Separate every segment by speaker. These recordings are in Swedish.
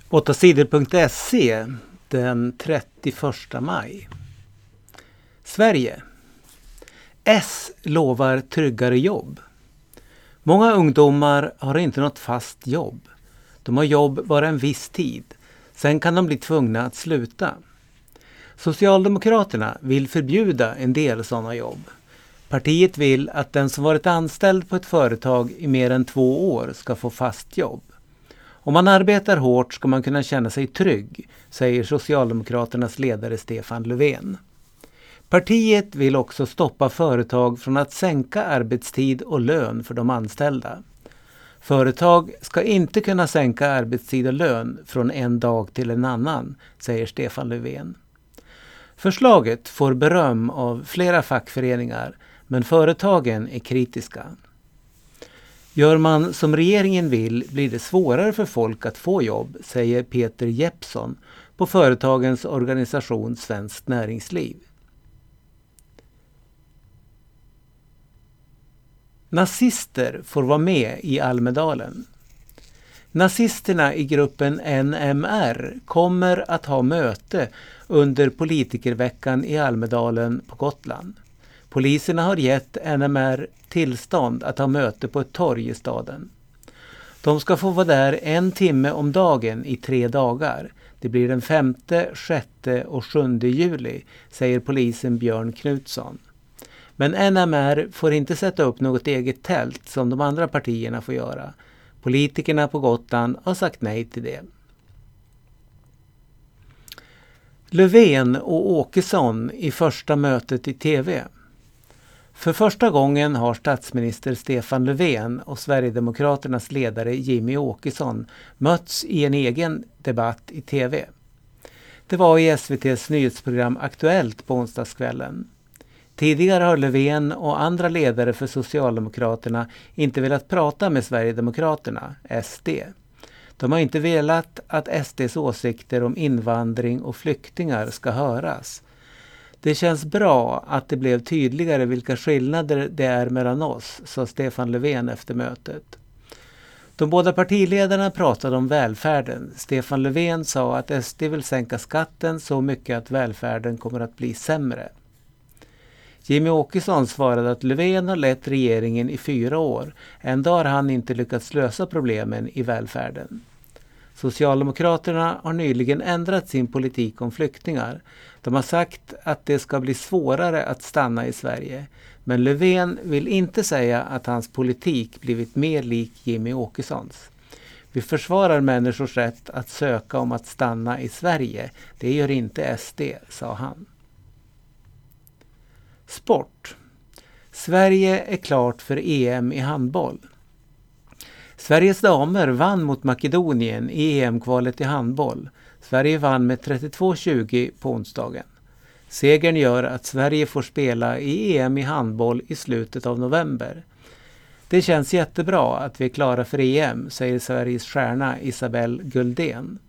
Speaker 1: 8sidor.se den 31 maj. Sverige. S lovar tryggare jobb. Många ungdomar har inte något fast jobb. De har jobb bara en viss tid. Sen kan de bli tvungna att sluta. Socialdemokraterna vill förbjuda en del sådana jobb. Partiet vill att den som varit anställd på ett företag i mer än 2 år ska få fast jobb. Om man arbetar hårt ska man kunna känna sig trygg, säger Socialdemokraternas ledare Stefan Löfven. Partiet vill också stoppa företag från att sänka arbetstid och lön för de anställda. Företag ska inte kunna sänka arbetstid och lön från en dag till en annan, säger Stefan Löfven. Förslaget får beröm av flera fackföreningar, men företagen är kritiska. Gör man som regeringen vill blir det svårare för folk att få jobb, säger Peter Jeppsson på företagens organisation Svenskt Näringsliv. Nazister får vara med i Almedalen. Nazisterna i gruppen NMR kommer att ha möte under politikerveckan i Almedalen på Gotland. Poliserna har gett NMR tillstånd att ha möte på ett torg i staden. De ska få vara där 1 timme om dagen i 3 dagar. Det blir den 5:e, 6:e och 7:e juli, säger polisen Björn Knutsson. Men NMR får inte sätta upp något eget tält som de andra partierna får göra. Politikerna på Gotland har sagt nej till det. Löfven och Åkesson i första mötet i TV. För första gången har statsminister Stefan Löfven och Sverigedemokraternas ledare Jimmie Åkesson mötts i en egen debatt i TV. Det var i SVT:s nyhetsprogram Aktuellt på onsdagskvällen. Tidigare har Löfven och andra ledare för Socialdemokraterna inte velat prata med Sverigedemokraterna, SD. De har inte velat att SDs åsikter om invandring och flyktingar ska höras. Det känns bra att det blev tydligare vilka skillnader det är mellan oss, sa Stefan Löfven efter mötet. De båda partiledarna pratade om välfärden. Stefan Löfven sa att SD vill sänka skatten så mycket att välfärden kommer att bli sämre. Jimmie Åkesson svarade att Löfven har lett regeringen i 4 år. Ändå har han inte lyckats lösa problemen i välfärden. Socialdemokraterna har nyligen ändrat sin politik om flyktingar. De har sagt att det ska bli svårare att stanna i Sverige. Men Löfven vill inte säga att hans politik blivit mer lik Jimmie Åkessons. Vi försvarar människors rätt att söka om att stanna i Sverige. Det gör inte SD, sa han. Sport. Sverige är klart för EM i handboll. Sveriges damer vann mot Makedonien i EM-kvalet i handboll. Sverige vann med 32-20 på onsdagen. Segern gör att Sverige får spela i EM i handboll i slutet av november. Det känns jättebra att vi är klara för EM, säger Sveriges stjärna Isabelle Guldén.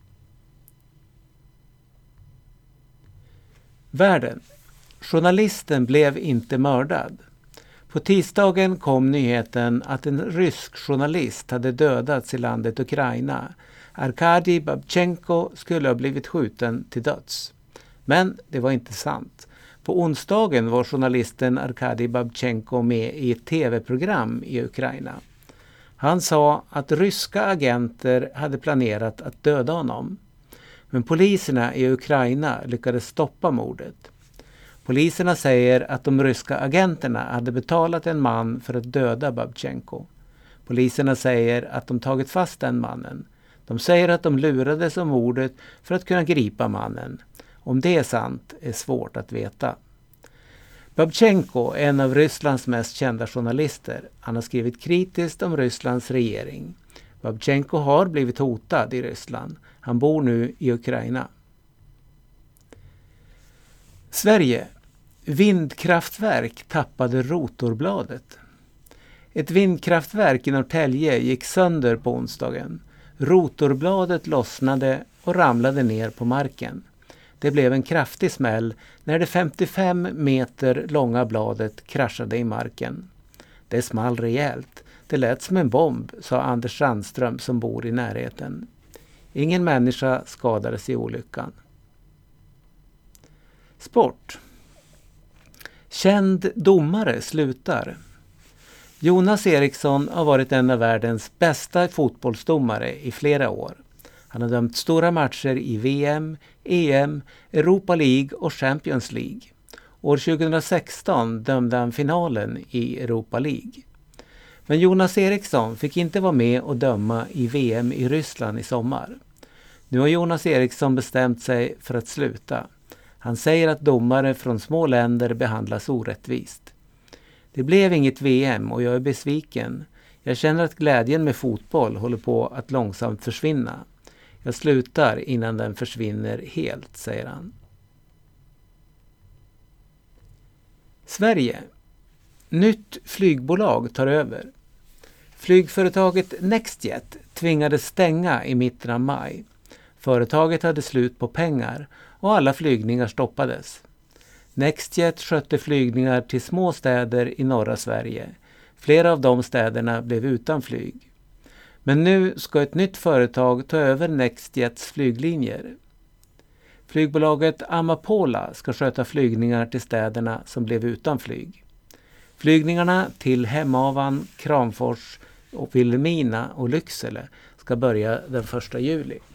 Speaker 1: Världen. Journalisten blev inte mördad. På tisdagen kom nyheten att en rysk journalist hade dödats i landet Ukraina. Arkadij Babchenko skulle ha blivit skjuten till döds. Men det var inte sant. På onsdagen var journalisten Arkadij Babchenko med i ett tv-program i Ukraina. Han sa att ryska agenter hade planerat att döda honom. Men poliserna i Ukraina lyckades stoppa mordet. Poliserna säger att de ryska agenterna hade betalat en man för att döda Babchenko. Poliserna säger att de tagit fast den mannen. De säger att de lurades om mordet för att kunna gripa mannen. Om det är sant är svårt att veta. Babchenko är en av Rysslands mest kända journalister. Han har skrivit kritiskt om Rysslands regering. Babchenko har blivit hotad i Ryssland. Han bor nu i Ukraina. Sverige. Vindkraftverk tappade rotorbladet. Ett vindkraftverk i Norrtälje gick sönder på onsdagen. Rotorbladet lossnade och ramlade ner på marken. Det blev en kraftig smäll när det 55 meter långa bladet kraschade i marken. Det small rejält. Det lät som en bomb, sa Anders Sandström som bor i närheten. Ingen människa skadades i olyckan. Sport. Känd domare slutar. Jonas Eriksson har varit en av världens bästa fotbollsdomare i flera år. Han har dömt stora matcher i VM, EM, Europa League och Champions League. År 2016 dömde han finalen i Europa League. Men Jonas Eriksson fick inte vara med och döma i VM i Ryssland i sommar. Nu har Jonas Eriksson bestämt sig för att sluta. Han säger att domare från små länder behandlas orättvist. Det blev inget VM och jag är besviken. Jag känner att glädjen med fotboll håller på att långsamt försvinna. Jag slutar innan den försvinner helt, säger han. Sverige. Nytt flygbolag tar över. Flygföretaget Nextjet tvingades stänga i mitten av maj. Företaget hade slut på pengar och alla flygningar stoppades. Nextjet skötte flygningar till små städer i norra Sverige. Flera av de städerna blev utan flyg. Men nu ska ett nytt företag ta över Nextjets flyglinjer. Flygbolaget Amapola ska sköta flygningar till städerna som blev utan flyg. Flygningarna till Hemavan, Kramfors och Vilhelmina och Lycksele ska börja den 1 juli.